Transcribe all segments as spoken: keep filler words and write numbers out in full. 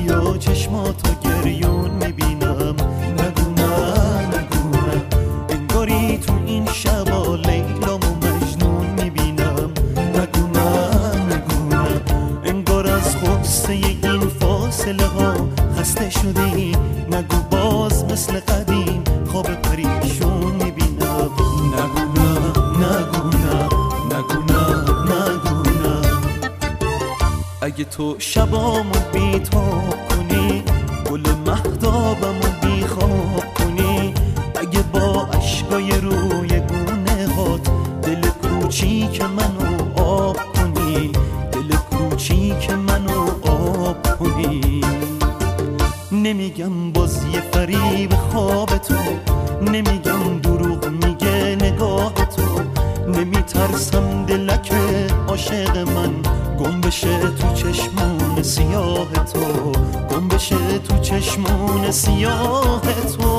و چشماتو گریون میبینم. نگو نه نگو نه، انگاری تو این شبا لیلام و مجنون میبینم. نگو نه نگو نه، انگار از غصه این فاصله ها خسته شدی. نگو باز مثل قدیم خواب پریشون میبینم. نگو نه نگو نه، نگو نه نگو نه. اگه تو شبامو بیتاب کنی، گل مهتابمو بیخواب کنی، اگه با عشقای روی گونه هات دل کوچیک منو آب کنی، دل کوچیک منو آب کنی. نمیگم باز یه فریب خواب تو، نمیگم دروغ میگه نگاه تو، نمیترسم دلک عاشق من گم بشه تو چشمون سیاه تو، گم بشه تو چشمون سیاه تو.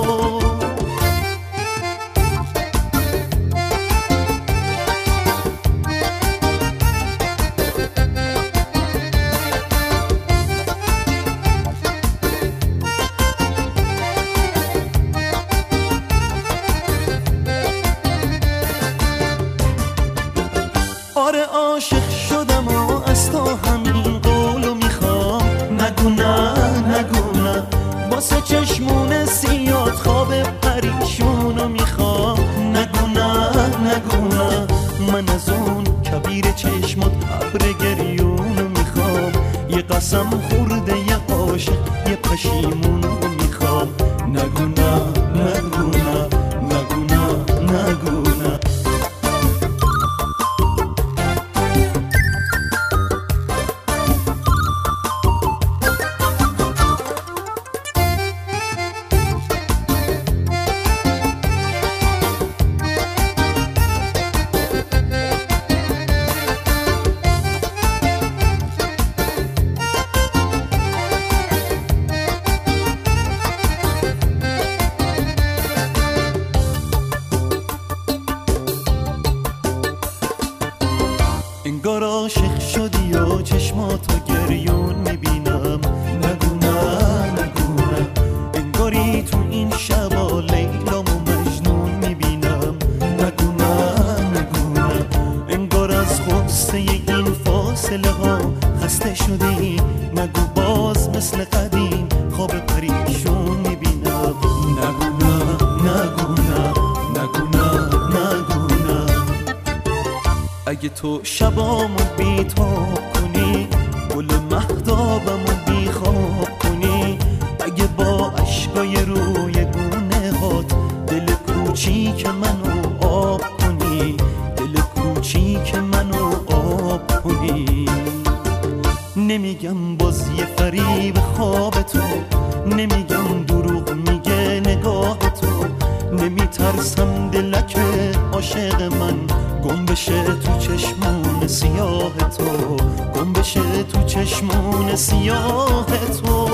آره عاشق شدم و از تو همین قولو میخوام. نگو نه نگو نه، واسه چشمون سیاد خواب پریشونو میخوام. نگو نه نگو نه، من از اون کبیر چشمات ابر گریونو میخوام. یه قسم خورده یه عاشق یه پشیمونو میخوام. نگو نه نگو نه، نگو نه نگو نه. انگار عاشق شدی و چشماتو گریون میبینم. نگو نه نگو نه، انگاری تو این شبا لیلام و مجنون میبینم. نگو نه نگو نه، انگار از غصه این فاصله ها خسته شدی. نگو باز مثل قدیم خواب پریشون میبینم. نگو نه نگو نه، نگو نه نگو نه. اگه تو شبامو بیتاب کنی، گل مهتابمو بیخواب کنی، اگه با عشقای روی گونه هات دل کوچیک منو آب کنی، دل کوچیک منو آب کنی. نمیگم باز یه فریب خواب تو، نمیگم دروغ میگه نگاه تو، نمیترسم دلک عاشق من گم بشه تو چشمون سیاه تو، گم بشه تو چشمون سیاه تو.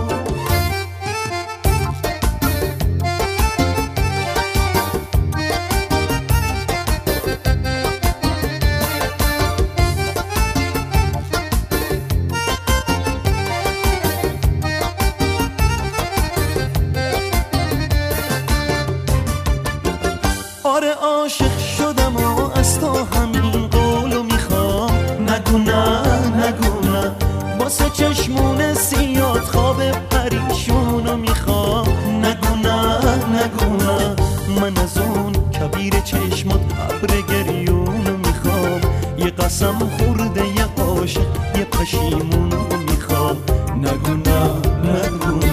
آره عاشق شدم و از تو همین قولو میخوام. نگو نه نگو نه، واسه چشمون سیاد خواب پریشونو میخوام. نگو نه نگو نه، من از اون کبیر چشمات ابر گریونو میخوام. یه قسم خورده یه عاشق یه پشیمونو میخوام. نگو نه نگو نه.